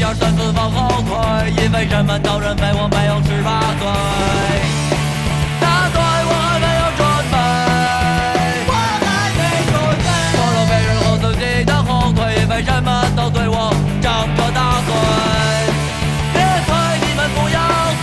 二三四往后退，因为人们都认为我没有18岁。那对我还没有准备，我还没准备。脱了别人和自己的后腿，因为人们都对我张着大嘴。别退，你们不要退。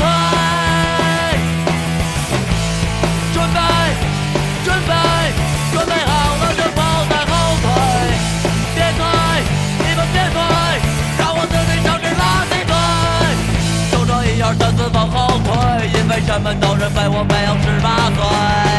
准备，准备，准备好了就跑在后腿。别退，你们别退，让我自己上去拉起腿。就这1、2、3、4往后退，因为人们都认为我没有18岁。